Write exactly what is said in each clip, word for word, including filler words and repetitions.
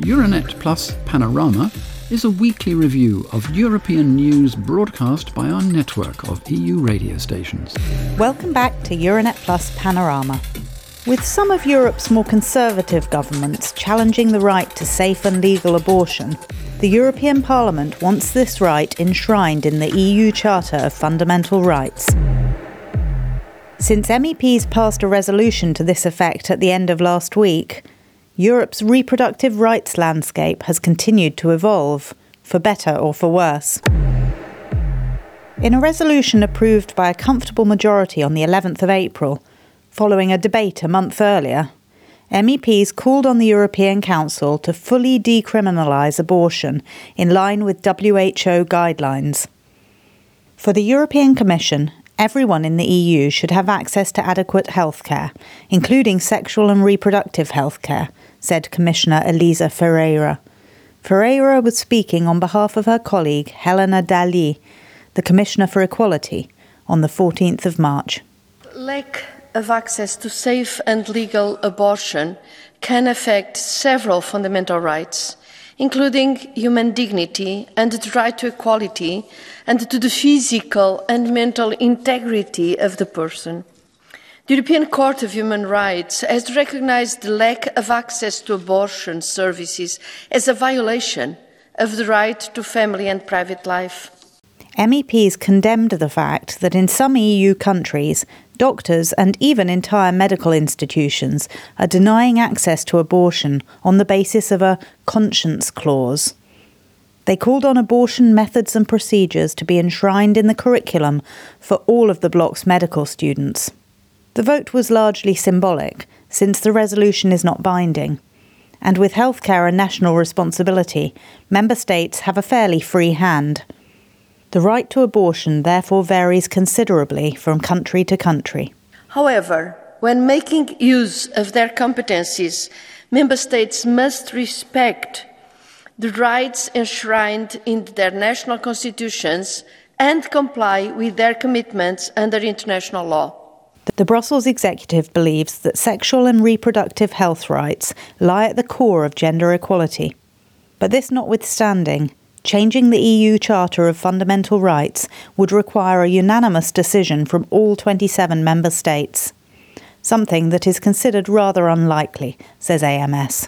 Euranet Plus Panorama is a weekly review of European news broadcast by our network of E U radio stations. Welcome back to Euranet Plus Panorama. With some of Europe's more conservative governments challenging the right to safe and legal abortion, the European Parliament wants this right enshrined in the E U Charter of Fundamental Rights. Since M E Ps passed a resolution to this effect at the end of last week, Europe's reproductive rights landscape has continued to evolve, for better or for worse. In a resolution approved by a comfortable majority on the eleventh of April, following a debate a month earlier, M E Ps called on the European Council to fully decriminalise abortion in line with W H O guidelines. For the European Commission, everyone in the E U should have access to adequate healthcare, including sexual and reproductive healthcare, said Commissioner Elisa Ferreira. Ferreira was speaking on behalf of her colleague Helena Dalli, the Commissioner for Equality, on the fourteenth of March. Lack of access to safe and legal abortion can affect several fundamental rights, including human dignity and the right to equality and to the physical and mental integrity of the person. The European Court of Human Rights has recognized the lack of access to abortion services as a violation of the right to family and private life. M E Ps condemned the fact that in some E U countries, doctors and even entire medical institutions are denying access to abortion on the basis of a conscience clause. They called on abortion methods and procedures to be enshrined in the curriculum for all of the bloc's medical students. The vote was largely symbolic, since the resolution is not binding. And with healthcare a national responsibility, member states have a fairly free hand. The right to abortion therefore varies considerably from country to country. However, when making use of their competencies, member states must respect the rights enshrined in their national constitutions and comply with their commitments under international law. The Brussels executive believes that sexual and reproductive health rights lie at the core of gender equality. But this notwithstanding, changing the E U Charter of Fundamental Rights would require a unanimous decision from all twenty-seven member states, something that is considered rather unlikely, says A M S.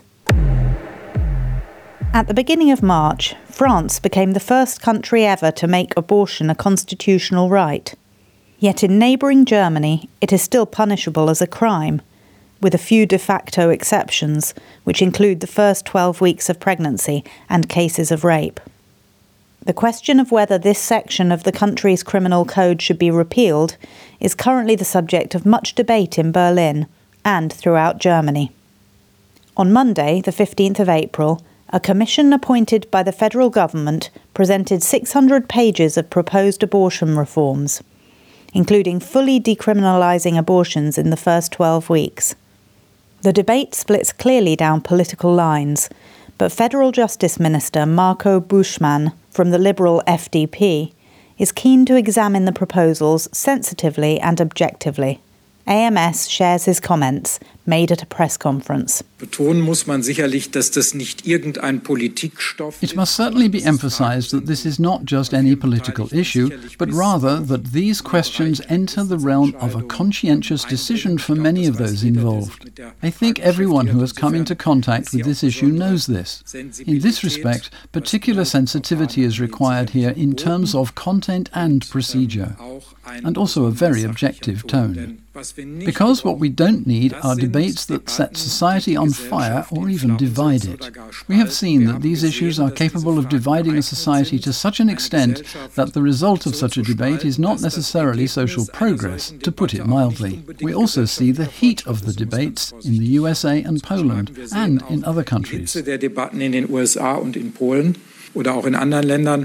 At the beginning of March, France became the first country ever to make abortion a constitutional right. Yet in neighbouring Germany, it is still punishable as a crime, with a few de facto exceptions, which include the first twelve weeks of pregnancy and cases of rape. The question of whether this section of the country's criminal code should be repealed is currently the subject of much debate in Berlin and throughout Germany. On Monday, the fifteenth of April, a commission appointed by the federal government presented six hundred pages of proposed abortion reforms, including fully decriminalising abortions in the first twelve weeks. The debate splits clearly down political lines, but Federal Justice Minister Marco Buschmann from the Liberal F D P is keen to examine the proposals sensitively and objectively. A M S shares his comments, made at a press conference. Betonen muss man sicherlich, dass das nicht irgendein Politikstoff. It must certainly be emphasized that this is not just any political issue, but rather that these questions enter the realm of a conscientious decision for many of those involved. I think everyone who has come into contact with this issue knows this. In this respect, particular sensitivity is required here in terms of content and procedure, and also a very objective tone. Because what we don't need are debates that set society on fire or even divide it. We have seen that these issues are capable of dividing a society to such an extent that the result of such a debate is not necessarily social progress, to put it mildly. We also see the heat of the debates in the U S A and Poland and in other countries. Der Debatten in den U S A und in Polen oder auch in anderen Ländern.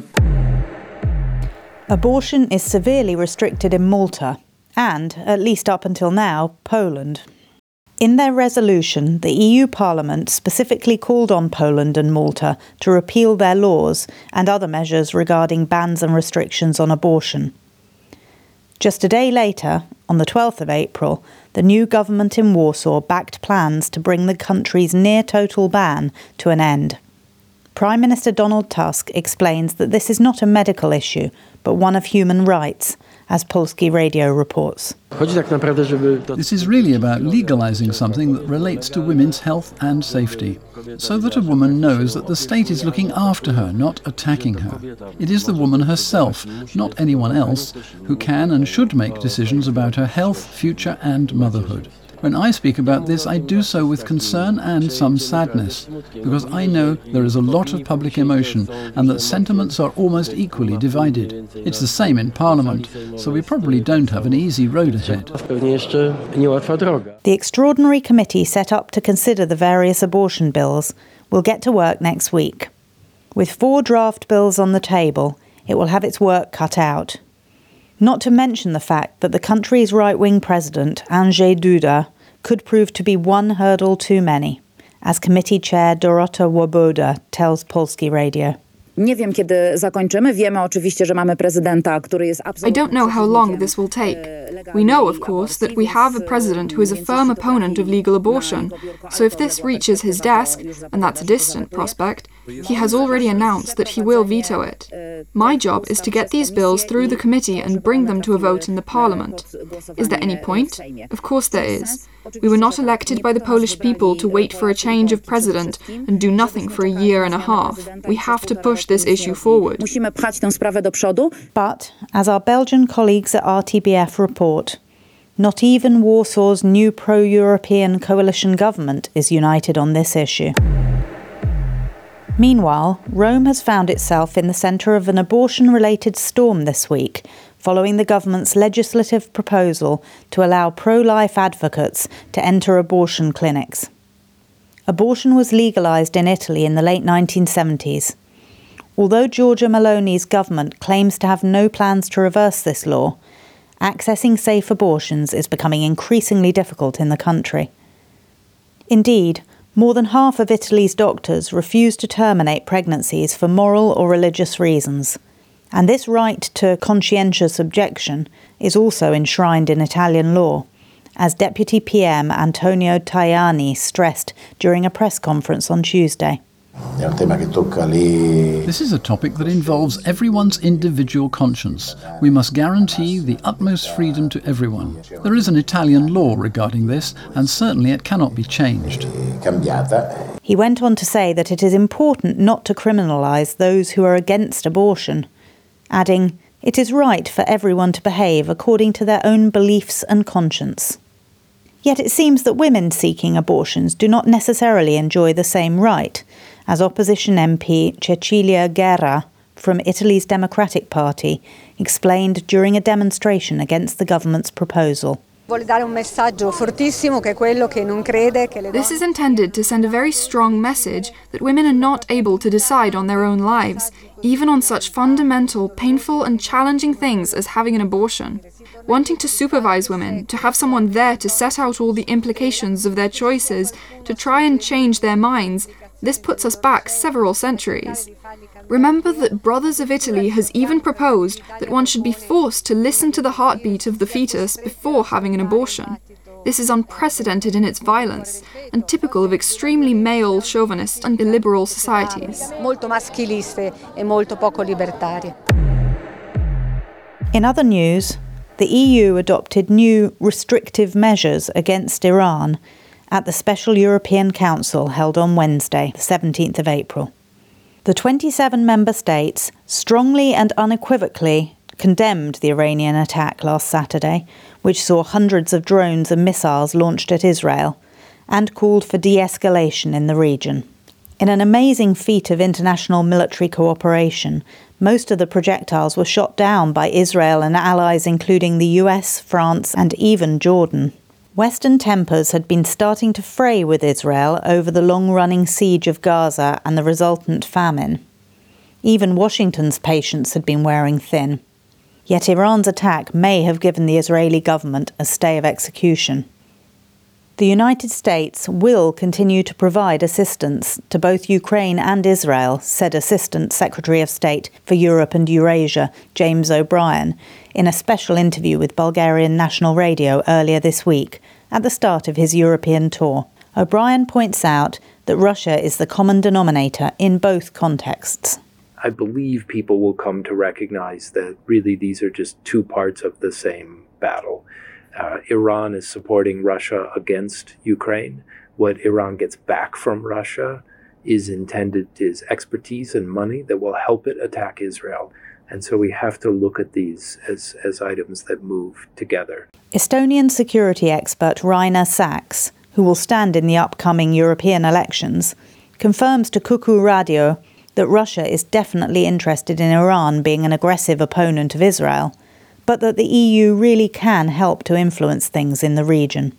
Abortion is severely restricted in Malta and, at least up until now, Poland. In their resolution, the E U Parliament specifically called on Poland and Malta to repeal their laws and other measures regarding bans and restrictions on abortion. Just a day later, on the twelfth of April, the new government in Warsaw backed plans to bring the country's near-total ban to an end. Prime Minister Donald Tusk explains that this is not a medical issue, but one of human rights, as Polski Radio reports. This is really about legalizing something that relates to women's health and safety, so that a woman knows that the state is looking after her, not attacking her. It is the woman herself, not anyone else, who can and should make decisions about her health, future and motherhood. When I speak about this, I do so with concern and some sadness, because I know there is a lot of public emotion and that sentiments are almost equally divided. It's the same in Parliament, so we probably don't have an easy road ahead. The extraordinary committee set up to consider the various abortion bills will get to work next week. With four draft bills on the table, it will have its work cut out. Not to mention the fact that the country's right-wing president, Andrzej Duda, could prove to be one hurdle too many, as committee chair Dorota Łoboda tells Polski Radio. I don't know how long this will take. We know, of course, that we have a president who is a firm opponent of legal abortion, so if this reaches his desk, and that's a distant prospect, he has already announced that he will veto it. My job is to get these bills through the committee and bring them to a vote in the parliament. Is there any point? Of course there is. We were not elected by the Polish people to wait for a change of president and do nothing for a year and a half. We have to push this issue forward. But, as our Belgian colleagues at R T B F report, not even Warsaw's new pro-European coalition government is united on this issue. Meanwhile, Rome has found itself in the centre of an abortion-related storm this week, following the government's legislative proposal to allow pro-life advocates to enter abortion clinics. Abortion was legalised in Italy in the late nineteen seventies. Although Giorgia Meloni's government claims to have no plans to reverse this law, accessing safe abortions is becoming increasingly difficult in the country. Indeed, more than half of Italy's doctors refuse to terminate pregnancies for moral or religious reasons. And this right to conscientious objection is also enshrined in Italian law, as Deputy P M Antonio Tajani stressed during a press conference on Tuesday. This is a topic that involves everyone's individual conscience. We must guarantee the utmost freedom to everyone. There is an Italian law regarding this, and certainly it cannot be changed. He went on to say that it is important not to criminalise those who are against abortion, adding, "It is right for everyone to behave according to their own beliefs and conscience." Yet it seems that women seeking abortions do not necessarily enjoy the same right, as opposition M P Cecilia Guerra from Italy's Democratic Party explained during a demonstration against the government's proposal. This is intended to send a very strong message that women are not able to decide on their own lives, even on such fundamental, painful and challenging things as having an abortion. Wanting to supervise women, to have someone there to set out all the implications of their choices, to try and change their minds, this puts us back several centuries. Remember that Brothers of Italy has even proposed that one should be forced to listen to the heartbeat of the fetus before having an abortion. This is unprecedented in its violence and typical of extremely male, chauvinist and illiberal societies. In other news, the E U adopted new restrictive measures against Iran at the Special European Council held on Wednesday, the seventeenth of April. The twenty-seven member states strongly and unequivocally condemned the Iranian attack last Saturday, which saw hundreds of drones and missiles launched at Israel, and called for de-escalation in the region. In an amazing feat of international military cooperation, most of the projectiles were shot down by Israel and allies including the U S, France, and even Jordan. Western tempers had been starting to fray with Israel over the long-running siege of Gaza and the resultant famine. Even Washington's patience had been wearing thin. Yet Iran's attack may have given the Israeli government a stay of execution. The United States will continue to provide assistance to both Ukraine and Israel, said Assistant Secretary of State for Europe and Eurasia, James O'Brien, in a special interview with Bulgarian National Radio earlier this week, at the start of his European tour. O'Brien points out that Russia is the common denominator in both contexts. I believe people will come to recognize that really these are just two parts of the same battle. Uh, Iran is supporting Russia against Ukraine. What Iran gets back from Russia is intended is expertise and money that will help it attack Israel. And so we have to look at these as, as items that move together. Estonian security expert Rainer Saks, who will stand in the upcoming European elections, confirms to Kuku Radio that Russia is definitely interested in Iran being an aggressive opponent of Israel, but that the E U really can help to influence things in the region.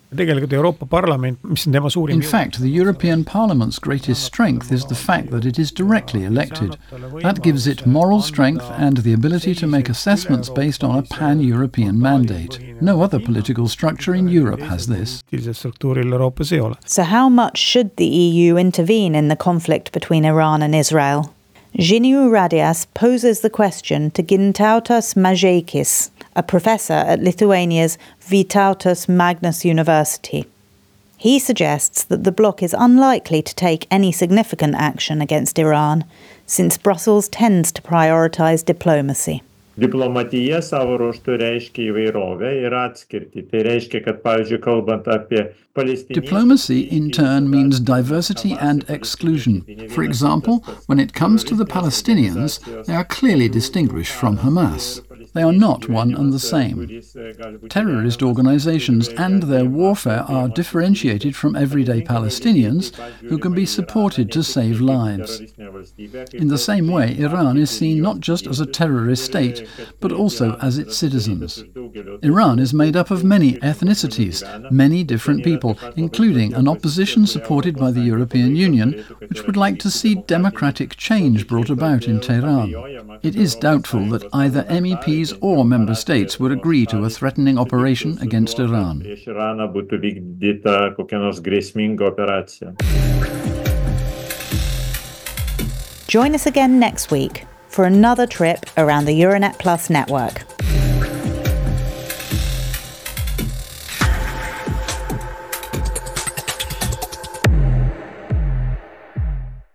In fact, the European Parliament's greatest strength is the fact that it is directly elected. That gives it moral strength and the ability to make assessments based on a pan-European mandate. No other political structure in Europe has this. So how much should the E U intervene in the conflict between Iran and Israel? Žinių Radijas poses the question to Gintautas Mažeikis, a professor at Lithuania's Vytautas Magnus University. He suggests that the bloc is unlikely to take any significant action against Iran, since Brussels tends to prioritise diplomacy. Diplomatija savo ruožtu reiškia įvairovę ir atskirtį. Tai reiškia, kad, pavyzdžiui, kalbant apie Palestiniečius... Diplomacy, in turn, means diversity and exclusion. For example, when it comes to the Palestinians, they are clearly distinguished from Hamas. They are not one and the same. Terrorist organizations and their warfare are differentiated from everyday Palestinians who can be supported to save lives. In the same way, Iran is seen not just as a terrorist state, but also as its citizens. Iran is made up of many ethnicities, many different people, including an opposition supported by the European Union, which would like to see democratic change brought about in Tehran. It is doubtful that either M E Ps or member states would agree to a threatening operation against Iran. Join us again next week for another trip around the Euronet Plus network.